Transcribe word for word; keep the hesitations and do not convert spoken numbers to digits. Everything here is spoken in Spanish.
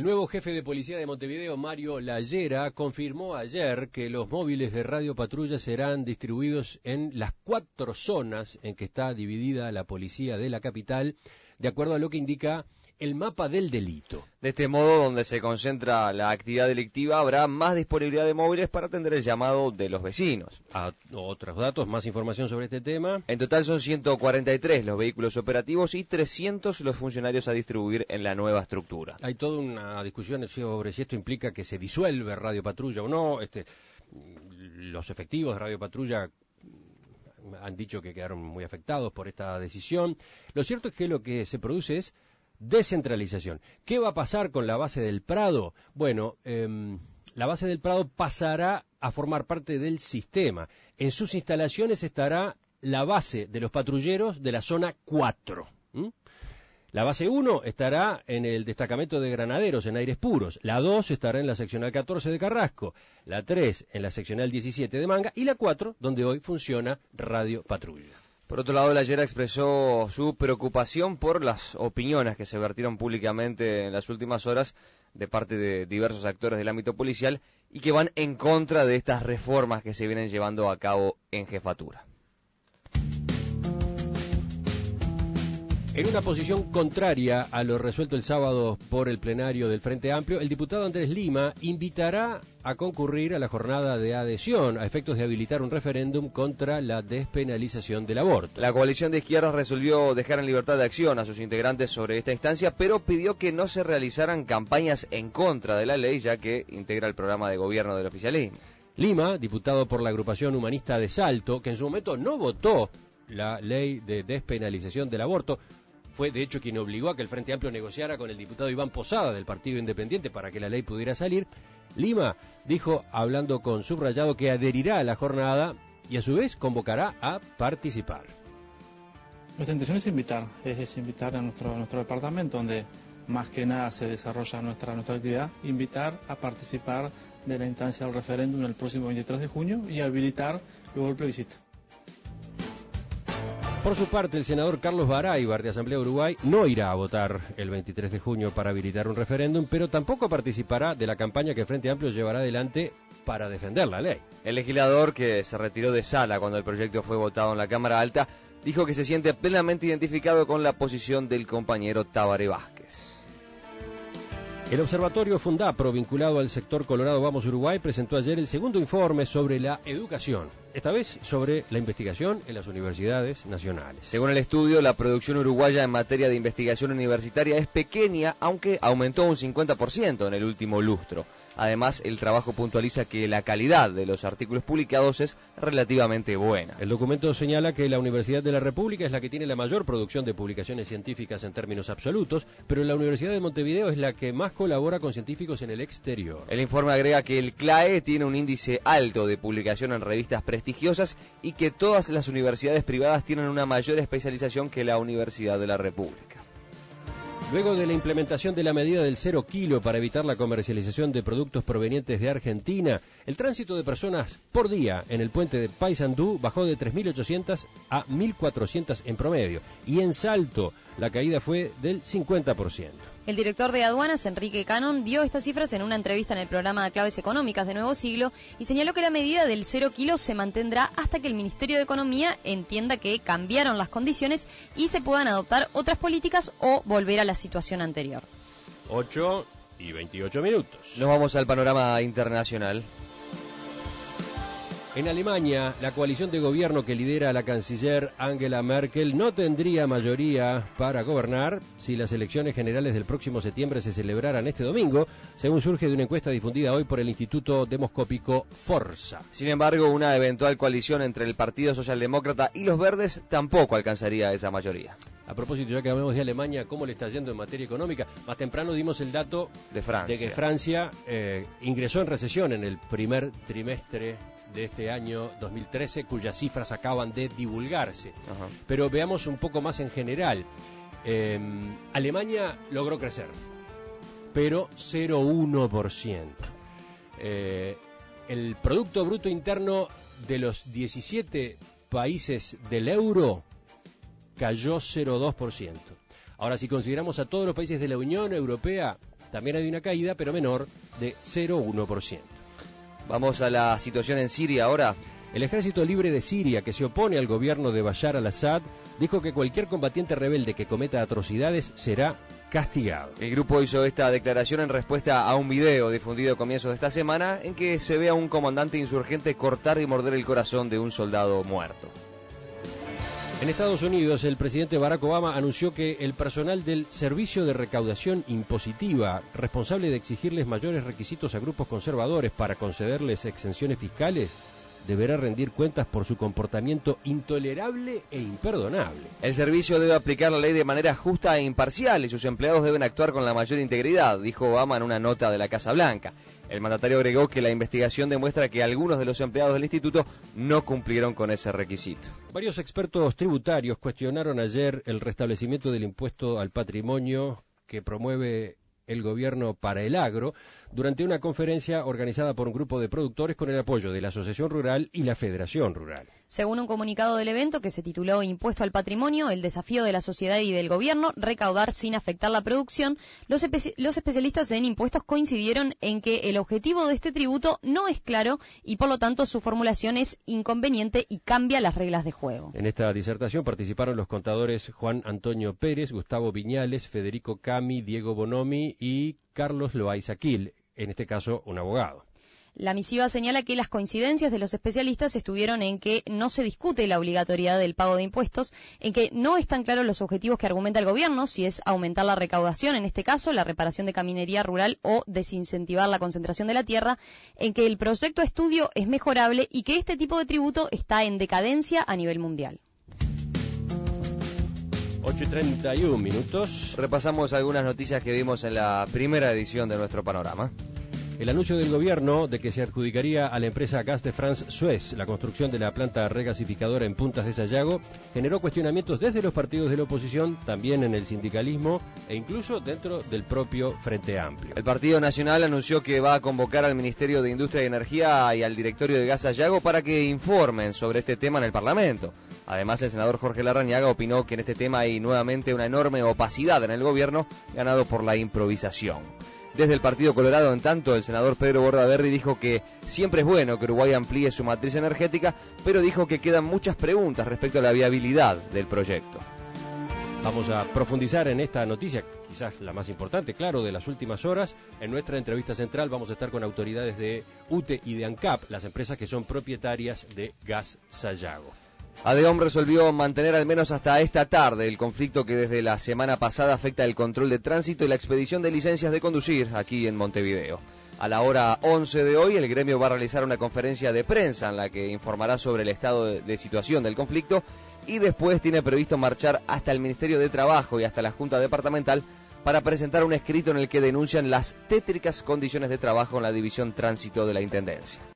El nuevo jefe de policía de Montevideo, Mario Lallera, confirmó ayer que los móviles de Radio Patrulla serán distribuidos en las cuatro zonas en que está dividida la policía de la capital, de acuerdo a lo que indica el mapa del delito. De este modo, donde se concentra la actividad delictiva, habrá más disponibilidad de móviles para atender el llamado de los vecinos. A otros datos, más información sobre este tema. En total son ciento cuarenta y tres los vehículos operativos y trescientos los funcionarios a distribuir en la nueva estructura. Hay toda una discusión sobre si esto implica que se disuelve Radio Patrulla o no. Este, los efectivos de Radio Patrulla han dicho que quedaron muy afectados por esta decisión. Lo cierto es que lo que se produce es descentralización. ¿Qué va a pasar con la base del Prado? Bueno, eh, la base del Prado pasará a formar parte del sistema. En sus instalaciones estará la base de los patrulleros de la zona cuatro. ¿Mm? La base uno estará en el destacamento de granaderos, en Aires Puros. La dos estará en la seccional catorce de Carrasco. La tres en la seccional diecisiete de Manga. Y la cuatro, donde hoy funciona Radio Patrulla. Por otro lado, Lallera expresó su preocupación por las opiniones que se vertieron públicamente en las últimas horas de parte de diversos actores del ámbito policial y que van en contra de estas reformas que se vienen llevando a cabo en jefatura. En una posición contraria a lo resuelto el sábado por el plenario del Frente Amplio, el diputado Andrés Lima invitará a concurrir a la jornada de adhesión a efectos de habilitar un referéndum contra la despenalización del aborto. La coalición de izquierdas resolvió dejar en libertad de acción a sus integrantes sobre esta instancia, pero pidió que no se realizaran campañas en contra de la ley, ya que integra el programa de gobierno del oficialismo. Lima, diputado por la agrupación humanista de Salto, que en su momento no votó la ley de despenalización del aborto, fue de hecho quien obligó a que el Frente Amplio negociara con el diputado Iván Posada del Partido Independiente para que la ley pudiera salir. Lima dijo, hablando con Subrayado, que adherirá a la jornada y a su vez convocará a participar. Nuestra intención es invitar, es, es invitar a nuestro, a nuestro departamento, donde más que nada se desarrolla nuestra, nuestra actividad, invitar a participar de la instancia del referéndum el próximo veintitrés de junio y habilitar luego el plebiscito. Por su parte, el senador Carlos Baraybar, de Asamblea Uruguay, no irá a votar el veintitrés de junio para habilitar un referéndum, pero tampoco participará de la campaña que Frente Amplio llevará adelante para defender la ley. El legislador, que se retiró de sala cuando el proyecto fue votado en la Cámara Alta, dijo que se siente plenamente identificado con la posición del compañero Tabaré Vázquez. El Observatorio Fundapro, vinculado al sector Colorado Vamos Uruguay, presentó ayer el segundo informe sobre la educación, esta vez sobre la investigación en las universidades nacionales. Según el estudio, la producción uruguaya en materia de investigación universitaria es pequeña, aunque aumentó un cincuenta por ciento en el último lustro. Además, el trabajo puntualiza que la calidad de los artículos publicados es relativamente buena. El documento señala que la Universidad de la República es la que tiene la mayor producción de publicaciones científicas en términos absolutos, pero la Universidad de Montevideo es la que más colabora con científicos en el exterior. El informe agrega que el CLAE tiene un índice alto de publicación en revistas prestigiosas y que todas las universidades privadas tienen una mayor especialización que la Universidad de la República. Luego de la implementación de la medida del cero kilo para evitar la comercialización de productos provenientes de Argentina, el tránsito de personas por día en el puente de Paysandú bajó de tres mil ochocientas a mil cuatrocientas en promedio, y en Salto la caída fue del cincuenta por ciento. El director de aduanas, Enrique Cannon, dio estas cifras en una entrevista en el programa Claves Económicas de Nuevo Siglo y señaló que la medida del cero kilo se mantendrá hasta que el Ministerio de Economía entienda que cambiaron las condiciones y se puedan adoptar otras políticas o volver a la situación anterior. ocho y veintiocho minutos. Nos vamos al panorama internacional. En Alemania, la coalición de gobierno que lidera la canciller Angela Merkel no tendría mayoría para gobernar si las elecciones generales del próximo septiembre se celebraran este domingo, según surge de una encuesta difundida hoy por el Instituto Demoscópico Forza. Sin embargo, una eventual coalición entre el Partido Socialdemócrata y los Verdes tampoco alcanzaría esa mayoría. A propósito, ya que hablamos de Alemania, ¿cómo le está yendo en materia económica? Más temprano dimos el dato de, Francia. de que Francia eh, ingresó en recesión en el primer trimestre de este año dos mil trece, cuyas cifras acaban de divulgarse. Ajá. Pero veamos un poco más en general. Eh, Alemania logró crecer, pero cero coma uno por ciento. Eh, el Producto Bruto Interno de los diecisiete países del euro cayó cero coma dos por ciento. Ahora, si consideramos a todos los países de la Unión Europea, también hay una caída, pero menor, de cero coma uno por ciento. Vamos a la situación en Siria ahora. El Ejército Libre de Siria, que se opone al gobierno de Bashar al-Assad, dijo que cualquier combatiente rebelde que cometa atrocidades será castigado. El grupo hizo esta declaración en respuesta a un video difundido a comienzos de esta semana en que se ve a un comandante insurgente cortar y morder el corazón de un soldado muerto. En Estados Unidos, el presidente Barack Obama anunció que el personal del Servicio de Recaudación Impositiva, responsable de exigirles mayores requisitos a grupos conservadores para concederles exenciones fiscales, deberá rendir cuentas por su comportamiento intolerable e imperdonable. El servicio debe aplicar la ley de manera justa e imparcial y sus empleados deben actuar con la mayor integridad, dijo Obama en una nota de la Casa Blanca. El mandatario agregó que la investigación demuestra que algunos de los empleados del instituto no cumplieron con ese requisito. Varios expertos tributarios cuestionaron ayer el restablecimiento del impuesto al patrimonio que promueve el gobierno para el agro durante una conferencia organizada por un grupo de productores con el apoyo de la Asociación Rural y la Federación Rural. Según un comunicado del evento que se tituló Impuesto al Patrimonio, el desafío de la sociedad y del gobierno, recaudar sin afectar la producción, los, espe- los especialistas en impuestos coincidieron en que el objetivo de este tributo no es claro y por lo tanto su formulación es inconveniente y cambia las reglas de juego. En esta disertación participaron los contadores Juan Antonio Pérez, Gustavo Viñales, Federico Cami, Diego Bonomi y Carlos Loaizaquil, en este caso un abogado. La misiva señala que las coincidencias de los especialistas estuvieron en que no se discute la obligatoriedad del pago de impuestos, en que no están claros los objetivos que argumenta el gobierno, si es aumentar la recaudación, en este caso la reparación de caminería rural o desincentivar la concentración de la tierra, en que el proyecto de estudio es mejorable y que este tipo de tributo está en decadencia a nivel mundial. ocho y treinta y un minutos. Repasamos algunas noticias que vimos en la primera edición de nuestro panorama. El anuncio del gobierno de que se adjudicaría a la empresa Gas de France Suez la construcción de la planta regasificadora en Puntas de Sayago generó cuestionamientos desde los partidos de la oposición, también en el sindicalismo e incluso dentro del propio Frente Amplio. El Partido Nacional anunció que va a convocar al Ministerio de Industria y Energía y al Directorio de Gas Sayago para que informen sobre este tema en el Parlamento. Además, el senador Jorge Larrañaga opinó que en este tema hay nuevamente una enorme opacidad en el gobierno, ganado por la improvisación. Desde el Partido Colorado, en tanto, el senador Pedro Bordaberry dijo que siempre es bueno que Uruguay amplíe su matriz energética, pero dijo que quedan muchas preguntas respecto a la viabilidad del proyecto. Vamos a profundizar en esta noticia, quizás la más importante, claro, de las últimas horas. En nuestra entrevista central vamos a estar con autoridades de U T E y de ANCAP, las empresas que son propietarias de Gas Sayago. ADEOM resolvió mantener al menos hasta esta tarde el conflicto que desde la semana pasada afecta el control de tránsito y la expedición de licencias de conducir aquí en Montevideo. A la hora once de hoy, el gremio va a realizar una conferencia de prensa en la que informará sobre el estado de, de situación del conflicto y después tiene previsto marchar hasta el Ministerio de Trabajo y hasta la Junta Departamental para presentar un escrito en el que denuncian las tétricas condiciones de trabajo en la División Tránsito de la Intendencia.